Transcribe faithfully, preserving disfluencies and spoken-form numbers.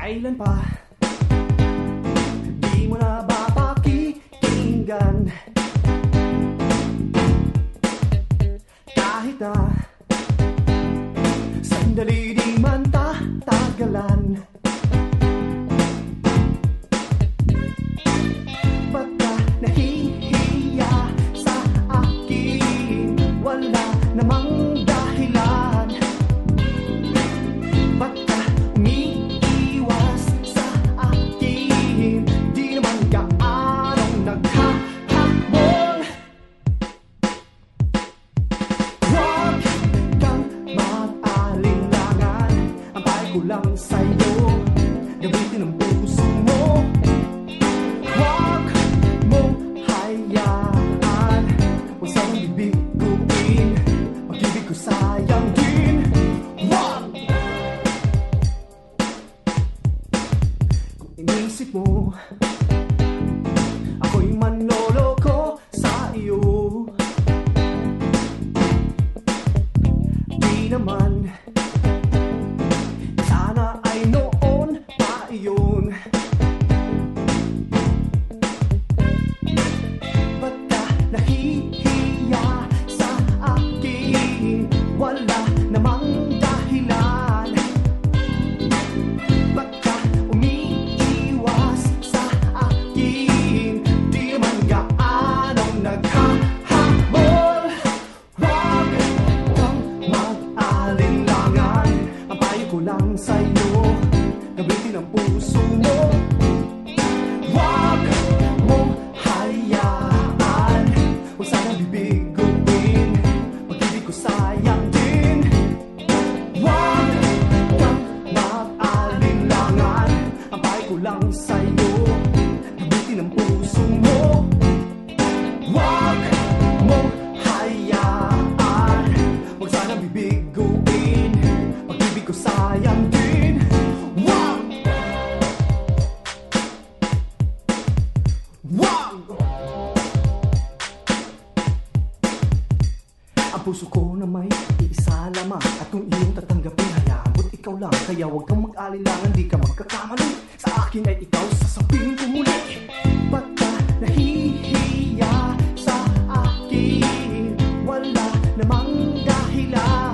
Kailan pa di mo na ba pakikinggan? Kahit na sandali di man tatagalan, ba't ka nahihiya sa akin? Wala namang dahilan. Ba't ka umiiwas sa akin? Di naman gaanong naghahabol. Huwag kang mag-alinlangan, ang payo ko lang sa'yo, gamitin ang puso mo. Huwag mong hayaan, huwag sanang bibiguin, pag-ibig ko sayang din. Huwag! Kung inisip mo ako'y manloloko sa iyo, di naman. Sana ay noon pa iyon. Ba't ka nahihiya sa akin? Wala namang dahilan. Ba't ka umiiwas sa akin? Di naman gaanong naghahabol. Huwag kang mag-alinlangan, ang payo ko lang sa'yo, gamitin ang puso mo. Huwag mong hayaan, huwag sanang bibiguin, pag-ibig ko sayang din. Huwag kang mag-alinlangan, ang payo ko lang sa'yo, gamitin ang puso mo. Huwag mong hayaan, huwag sanang bibiguin, pag-ibig ko sayang din. Huwag! Huwag! Ang puso ko na may iisa lamang, at kung iyong tatanggapin, hayaan mo't ikaw lang. Kaya huwag kang mag-alinlangan, di ka magkakamali. Sa akin ay ikaw, sasabihin ko muli. Ba't ka nahihiya sa akin? Wala namang dahilan.